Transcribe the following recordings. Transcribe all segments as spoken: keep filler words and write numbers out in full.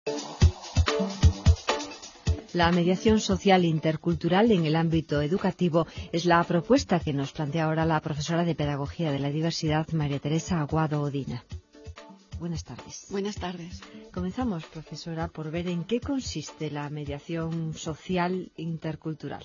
La mediación social intercultural en el ámbito educativo es la propuesta que nos plantea ahora la profesora de Pedagogía de la Diversidad, María Teresa Aguado Odina. Buenas tardes. Buenas tardes. Comenzamos, profesora, por ver en qué consiste la mediación social intercultural.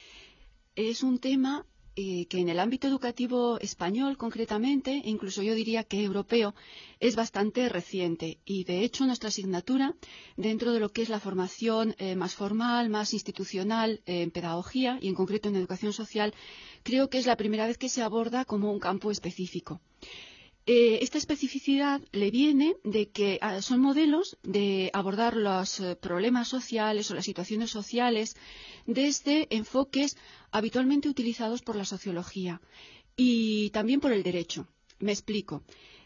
Es un tema eh, que en el ámbito educativo español, concretamente, e incluso yo diría que europeo, es bastante reciente. Y, de hecho, nuestra asignatura, dentro de lo que es la formación eh, más formal, más institucional eh, en pedagogía y, en concreto, en educación social, creo que es la primera vez que se aborda como un campo específico. Eh, esta especificidad le viene de que ah, son modelos de abordar los eh, problemas sociales o las situaciones sociales desde enfoques habitualmente utilizados por la sociología y también por el derecho. Me explico.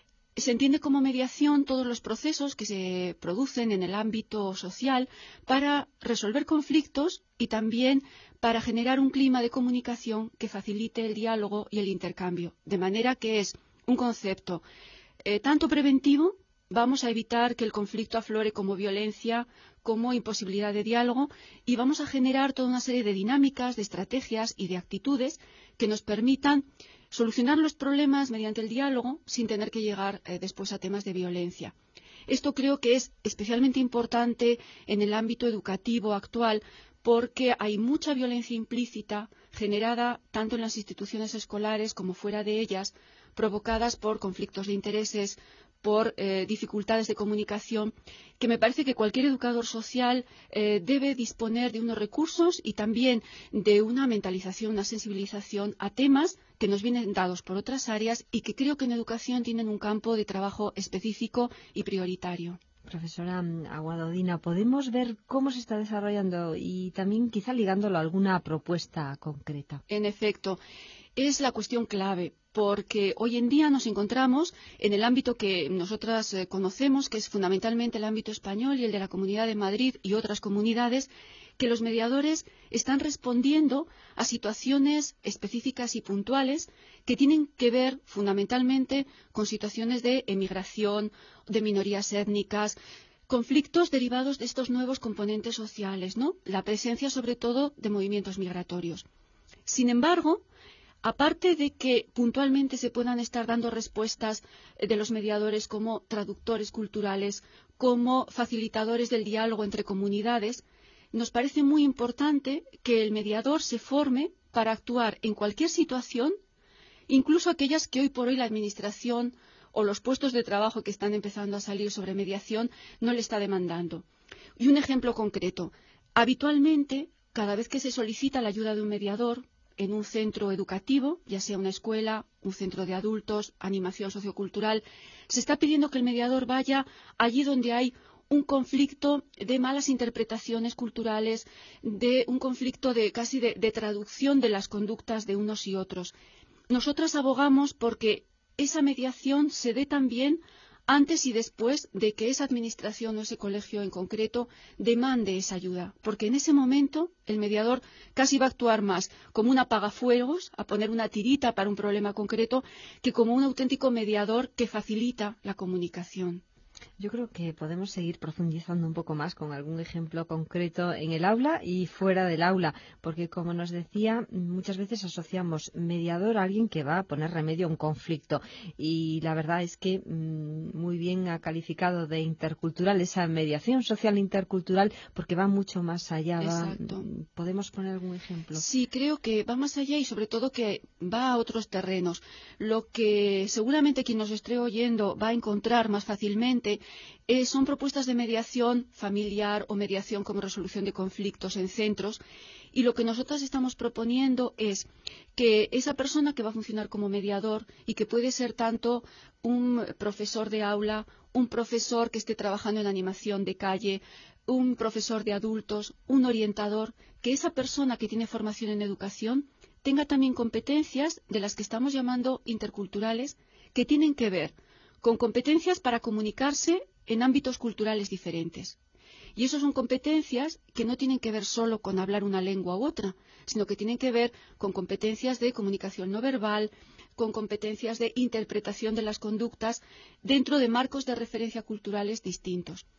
Se entiende como mediación todos los procesos que se producen en el ámbito social para resolver conflictos y también para generar un clima de comunicación que facilite el diálogo y el intercambio, de manera que es un concepto eh, tanto preventivo, vamos a evitar que el conflicto aflore como violencia, como imposibilidad de diálogo, y vamos a generar toda una serie de dinámicas, de estrategias y de actitudes que nos permitan solucionar los problemas mediante el diálogo sin tener que llegar eh, después a temas de violencia. Esto creo que es especialmente importante en el ámbito educativo actual porque hay mucha violencia implícita generada tanto en las instituciones escolares como fuera de ellas, provocadas por conflictos de intereses, por eh, dificultades de comunicación, que me parece que cualquier educador social eh, debe disponer de unos recursos y también de una mentalización, una sensibilización a temas que nos vienen dados por otras áreas y que creo que en educación tienen un campo de trabajo específico y prioritario. Profesora Aguado Odina, ¿podemos ver cómo se está desarrollando y también quizá ligándolo a alguna propuesta concreta? En efecto, es la cuestión clave, porque hoy en día nos encontramos en el ámbito que nosotras eh, conocemos, que es fundamentalmente el ámbito español y el de la Comunidad de Madrid y otras comunidades, que los mediadores están respondiendo a situaciones específicas y puntuales que tienen que ver fundamentalmente con situaciones de emigración, de minorías étnicas, conflictos derivados de estos nuevos componentes sociales, ¿no? La presencia, sobre todo, de movimientos migratorios. Sin embargo, aparte de que puntualmente se puedan estar dando respuestas de los mediadores como traductores culturales, como facilitadores del diálogo entre comunidades, nos parece muy importante que el mediador se forme para actuar en cualquier situación, incluso aquellas que hoy por hoy la Administración o los puestos de trabajo que están empezando a salir sobre mediación no le está demandando. Y un ejemplo concreto. Habitualmente, cada vez que se solicita la ayuda de un mediador en un centro educativo, ya sea una escuela, un centro de adultos, animación sociocultural, se está pidiendo que el mediador vaya allí donde hay un conflicto de malas interpretaciones culturales, de un conflicto de casi de, de traducción de las conductas de unos y otros. Nosotras abogamos porque esa mediación se dé también antes y después de que esa administración o ese colegio en concreto demande esa ayuda, porque en ese momento el mediador casi va a actuar más como un apagafuegos, a poner una tirita para un problema concreto, que como un auténtico mediador que facilita la comunicación. Yo creo que podemos seguir profundizando un poco más con algún ejemplo concreto en el aula y fuera del aula, porque como nos decía, muchas veces asociamos mediador a alguien que va a poner remedio a un conflicto y la verdad es que mmm, muy bien ha calificado de intercultural esa mediación social intercultural porque va mucho más allá. Va, ¿podemos poner algún ejemplo? Sí, creo que va más allá y sobre todo que va a otros terrenos. Lo que seguramente quien nos esté oyendo va a encontrar más fácilmente Eh, son propuestas de mediación familiar o mediación como resolución de conflictos en centros y lo que nosotras estamos proponiendo es que esa persona que va a funcionar como mediador y que puede ser tanto un profesor de aula, un profesor que esté trabajando en animación de calle, un profesor de adultos, un orientador, que esa persona que tiene formación en educación tenga también competencias de las que estamos llamando interculturales que tienen que ver con competencias para comunicarse en ámbitos culturales diferentes. Y eso son competencias que no tienen que ver solo con hablar una lengua u otra, sino que tienen que ver con competencias de comunicación no verbal, con competencias de interpretación de las conductas dentro de marcos de referencia culturales distintos.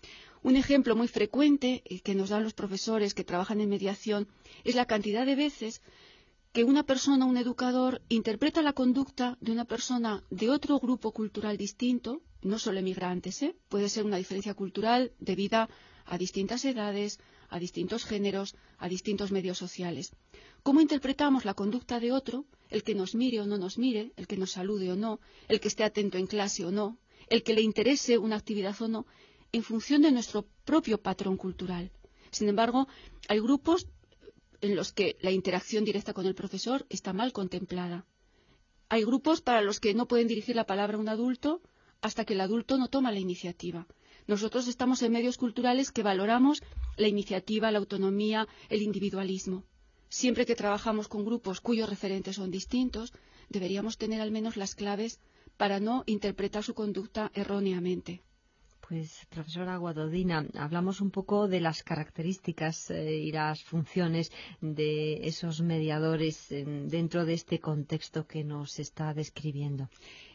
Un ejemplo muy frecuente que nos dan los profesores que trabajan en mediación es la cantidad de veces que una persona, un educador, interpreta la conducta de una persona de otro grupo cultural distinto, no solo emigrantes, ¿eh? Puede ser una diferencia cultural debida a distintas edades, a distintos géneros, a distintos medios sociales. ¿Cómo interpretamos la conducta de otro, el que nos mire o no nos mire, el que nos salude o no, el que esté atento en clase o no, el que le interese una actividad o no, en función de nuestro propio patrón cultural? Sin embargo, hay grupos en los que la interacción directa con el profesor está mal contemplada. Hay grupos para los que no pueden dirigir la palabra a un adulto hasta que el adulto no toma la iniciativa. Nosotros estamos en medios culturales que valoramos la iniciativa, la autonomía, el individualismo. Siempre que trabajamos con grupos cuyos referentes son distintos, deberíamos tener al menos las claves para no interpretar su conducta erróneamente. Pues, profesora Guadodina, hablamos un poco de las características eh, y las funciones de esos mediadores eh, dentro de este contexto que nos está describiendo.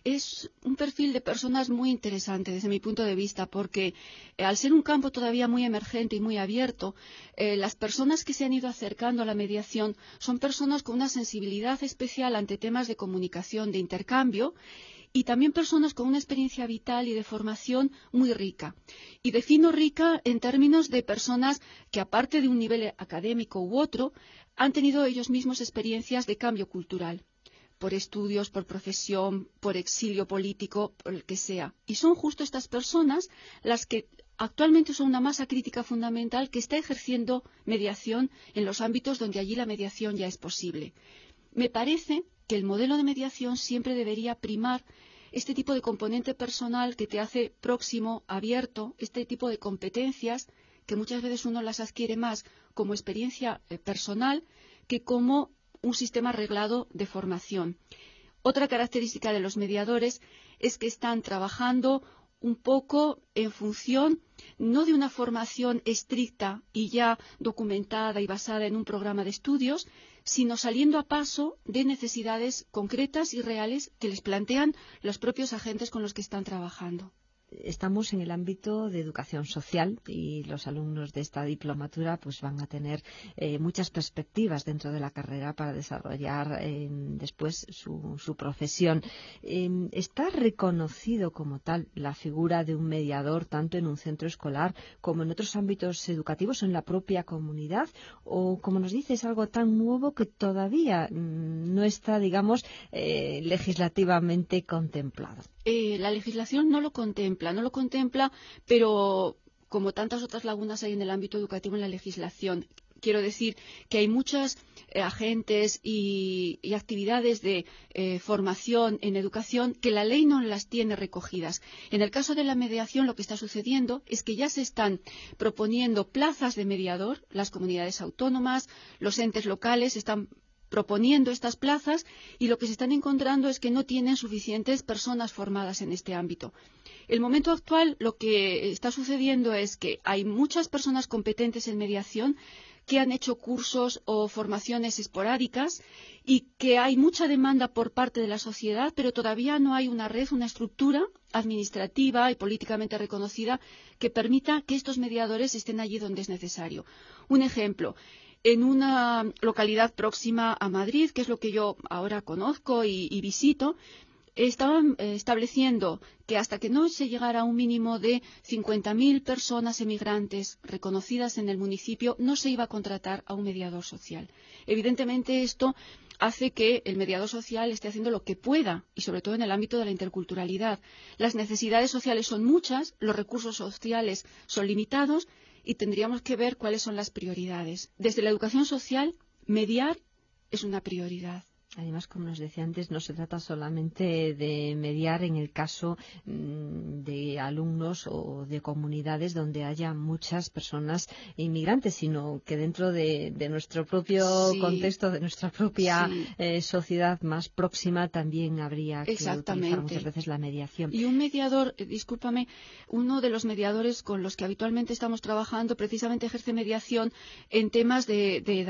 Es un perfil de personas muy interesante desde mi punto de vista, porque eh, al ser un campo todavía muy emergente y muy abierto, eh, las personas que se han ido acercando a la mediación son personas con una sensibilidad especial ante temas de comunicación, de intercambio, y también personas con una experiencia vital y de formación muy rica. Y defino rica en términos de personas que, aparte de un nivel académico u otro, han tenido ellos mismos experiencias de cambio cultural, por estudios, por profesión, por exilio político, por el que sea. Y son justo estas personas las que actualmente son una masa crítica fundamental que está ejerciendo mediación en los ámbitos donde allí la mediación ya es posible. Me parece que el modelo de mediación siempre debería primar este tipo de componente personal que te hace próximo, abierto, este tipo de competencias que muchas veces uno las adquiere más como experiencia eh, personal que como un sistema arreglado de formación. Otra característica de los mediadores es que están trabajando un poco en función no de una formación estricta y ya documentada y basada en un programa de estudios, sino saliendo a paso de necesidades concretas y reales que les plantean los propios agentes con los que están trabajando. Estamos en el ámbito de educación social y los alumnos de esta diplomatura pues van a tener eh, muchas perspectivas dentro de la carrera para desarrollar eh, después su, su profesión. Eh, ¿Está reconocido como tal la figura de un mediador tanto en un centro escolar como en otros ámbitos educativos o en la propia comunidad? O, como nos dice, es algo tan nuevo que todavía mmm, no está, digamos, eh, legislativamente contemplado. Eh, la legislación no lo contempla, no lo contempla, pero como tantas otras lagunas hay en el ámbito educativo en la legislación. Quiero decir que hay muchos eh, agentes y, y actividades de eh, formación en educación que la ley no las tiene recogidas. En el caso de la mediación, lo que está sucediendo es que ya se están proponiendo plazas de mediador, las comunidades autónomas, los entes locales están proponiendo estas plazas y lo que se están encontrando es que no tienen suficientes personas formadas en este ámbito. El momento actual lo que está sucediendo es que hay muchas personas competentes en mediación que han hecho cursos o formaciones esporádicas y que hay mucha demanda por parte de la sociedad, pero todavía no hay una red, una estructura administrativa y políticamente reconocida que permita que estos mediadores estén allí donde es necesario. Un ejemplo. En una localidad próxima a Madrid, que es lo que yo ahora conozco y, y visito, estaban eh, estableciendo que hasta que no se llegara a un mínimo de cincuenta mil personas emigrantes reconocidas en el municipio, no se iba a contratar a un mediador social. Evidentemente, esto hace que el mediador social esté haciendo lo que pueda, y sobre todo en el ámbito de la interculturalidad. Las necesidades sociales son muchas, los recursos sociales son limitados, y tendríamos que ver cuáles son las prioridades. Desde la educación social, mediar es una prioridad. Además, como nos decía antes, no se trata solamente de mediar en el caso mmm, de alumnos o de comunidades donde haya muchas personas inmigrantes, sino que dentro de, de nuestro propio sí. contexto, de nuestra propia sí. eh, sociedad más próxima, también habría que utilizar muchas veces la mediación. Y un mediador, eh, discúlpame, uno de los mediadores con los que habitualmente estamos trabajando precisamente ejerce mediación en temas de, de edad.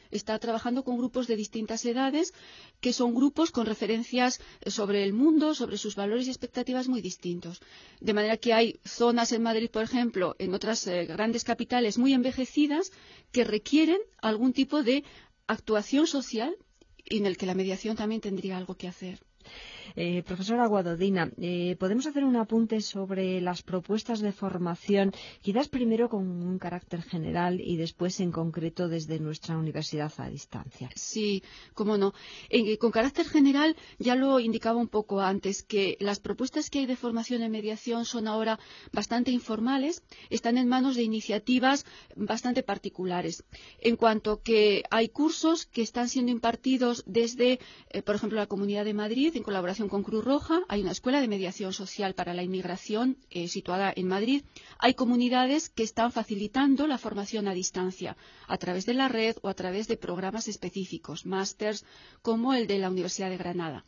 está trabajando con grupos de distintas edades, que son grupos con referencias sobre el mundo, sobre sus valores y expectativas muy distintos. De manera que hay zonas en Madrid, por ejemplo, en otras eh, grandes capitales muy envejecidas, que requieren algún tipo de actuación social y en el que la mediación también tendría algo que hacer. Eh, profesora Guadodina, eh, ¿podemos hacer un apunte sobre las propuestas de formación, quizás primero con un carácter general y después en concreto desde nuestra universidad a distancia? Sí, cómo no. En, con carácter general, ya lo indicaba un poco antes, que las propuestas que hay de formación en mediación son ahora bastante informales, están en manos de iniciativas bastante particulares. En cuanto que hay cursos que están siendo impartidos desde, eh, por ejemplo, la Comunidad de Madrid, en colaboración con Cruz Roja, hay una escuela de mediación social para la inmigración eh, situada en Madrid. Hay comunidades que están facilitando la formación a distancia a través de la red o a través de programas específicos, másters como el de la Universidad de Granada.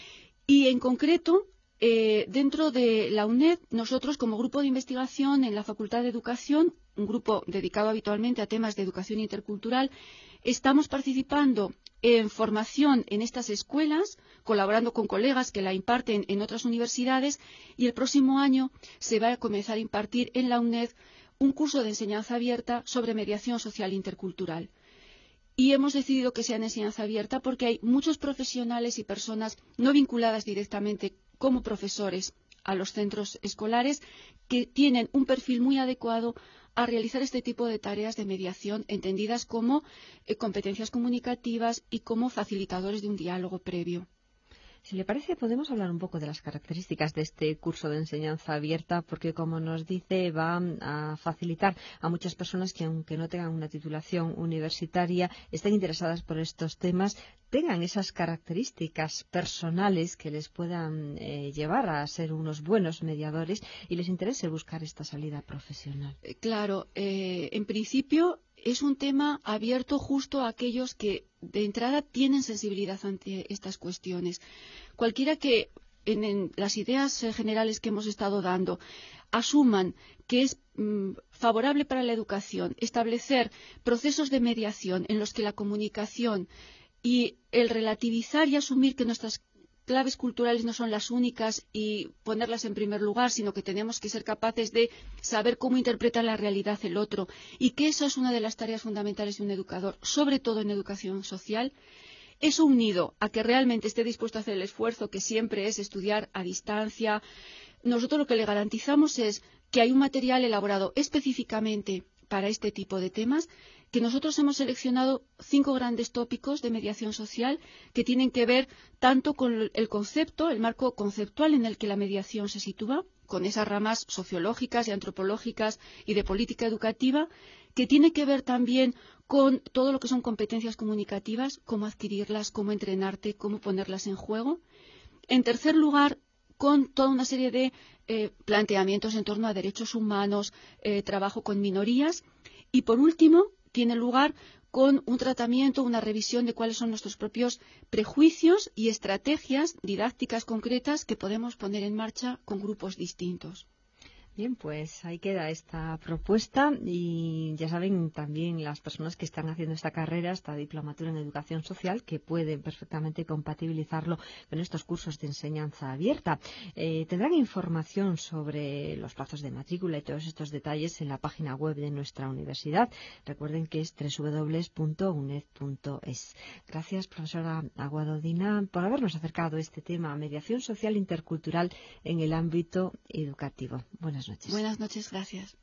Y en concreto, eh, dentro de la UNED, nosotros como grupo de investigación en la Facultad de Educación, un grupo dedicado habitualmente a temas de educación intercultural, estamos participando en formación en estas escuelas, colaborando con colegas que la imparten en otras universidades, y el próximo año se va a comenzar a impartir en la UNED un curso de enseñanza abierta sobre mediación social intercultural. Y hemos decidido que sea en enseñanza abierta porque hay muchos profesionales y personas no vinculadas directamente como profesores a los centros escolares que tienen un perfil muy adecuado a realizar este tipo de tareas de mediación entendidas como eh, competencias comunicativas y como facilitadores de un diálogo previo. Si le parece, podemos hablar un poco de las características de este curso de enseñanza abierta, porque, como nos dice, va a facilitar a muchas personas que, aunque no tengan una titulación universitaria, estén interesadas por estos temas, tengan esas características personales que les puedan eh, llevar a ser unos buenos mediadores y les interese buscar esta salida profesional. Claro, eh, en principio es un tema abierto justo a aquellos que de entrada tienen sensibilidad ante estas cuestiones. Cualquiera que en, en las ideas eh, generales que hemos estado dando asuman que es mm, favorable para la educación establecer procesos de mediación en los que la comunicación y el relativizar y asumir que nuestras claves culturales no son las únicas y ponerlas en primer lugar, sino que tenemos que ser capaces de saber cómo interpreta la realidad el otro, y que esa es una de las tareas fundamentales de un educador, sobre todo en educación social. Eso unido a que realmente esté dispuesto a hacer el esfuerzo, que siempre es estudiar a distancia, nosotros lo que le garantizamos es que hay un material elaborado específicamente para este tipo de temas, que nosotros hemos seleccionado cinco grandes tópicos de mediación social que tienen que ver tanto con el concepto, el marco conceptual en el que la mediación se sitúa, con esas ramas sociológicas y antropológicas y de política educativa, que tiene que ver también con todo lo que son competencias comunicativas, cómo adquirirlas, cómo entrenarte, cómo ponerlas en juego. En tercer lugar, con toda una serie de eh, planteamientos en torno a derechos humanos, eh, trabajo con minorías. Y, por último, tiene lugar con un tratamiento, una revisión de cuáles son nuestros propios prejuicios y estrategias didácticas concretas que podemos poner en marcha con grupos distintos. Bien, pues ahí queda esta propuesta y ya saben también las personas que están haciendo esta carrera, esta diplomatura en educación social, que pueden perfectamente compatibilizarlo con estos cursos de enseñanza abierta. Eh, tendrán información sobre los plazos de matrícula y todos estos detalles en la página web de nuestra universidad. Recuerden que es doble u doble u doble u punto uned punto es. Gracias, profesora Guadodina, por habernos acercado a este tema, mediación social intercultural en el ámbito educativo. Buenas noches. Buenas noches, gracias.